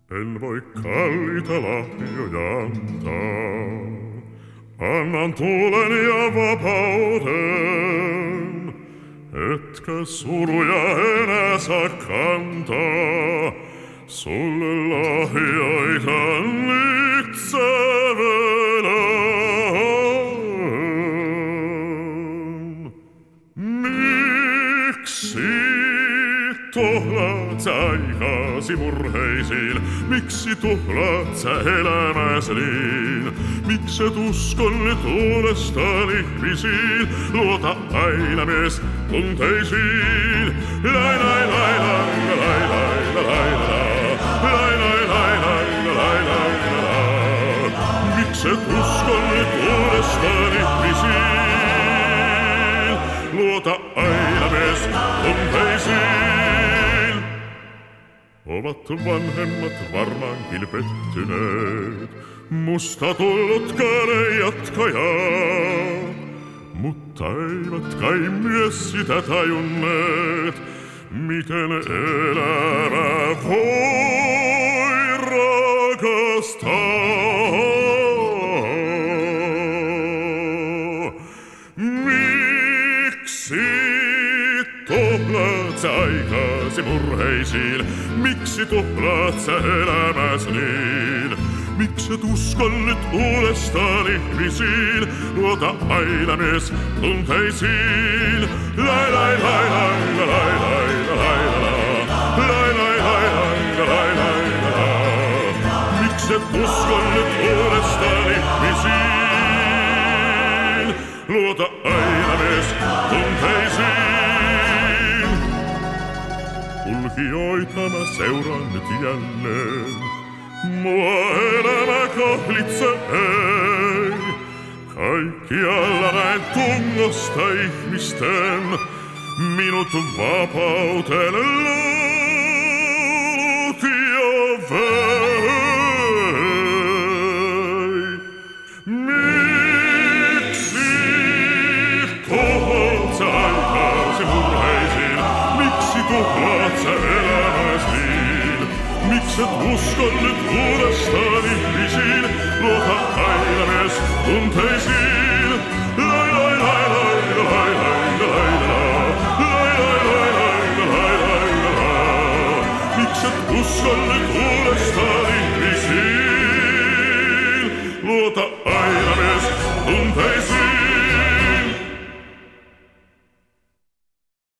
En voi kalliita lahjoja antaa. Annan tuulen ja vapauden, etkä suruja enää saa kantaa. Sulle lahjoitan nyt sävelän. Miksi tuhlaat sä aikaasi murheisiin? Miksi tuhlaat sä elämäsi niin? Miksi et uskon nyt uudestaan ihmisiin? Luota aina mies tunteisiin. Lai lai lai lai lai lai lai lai lai lai lai lai lai. Miksi et uskon nyt uudestaan ihmisiin? Luota aina mies tunteisiin. Ovat vanhemmat varmaankin pettyneet, musta tullutkaan ei jatkajaa. Mutta eivät kai myös sitä tajunneet, miten elämä voi rakastaa. Miksi tuhlaat sä aikaasi murheisiin? Miksi tuhlaat sä elämäs niin? Mikset uskon nyt uudestaan ihmisiin? Luota aina mies tunteisiin. Lai lai lai lai lai lai lai lai lai lai lai lai lai. Mikset uskon nyt uudestaan ihmisiin? Luota aina mies tunteisiin. Kulkijoita mä seuraan nyt jälleen. Mua elämä kahlitsee, kaikkialla näen tungosta ihmisten, minut vapauteen luut jo vei. Miksi tuhlaat sä aikaasi murheisiin? Miksi tuhlaat sä elämäs niin? Mikset uskon nyt uudestaan ihmisiin? Luota aina mies tunteisiin.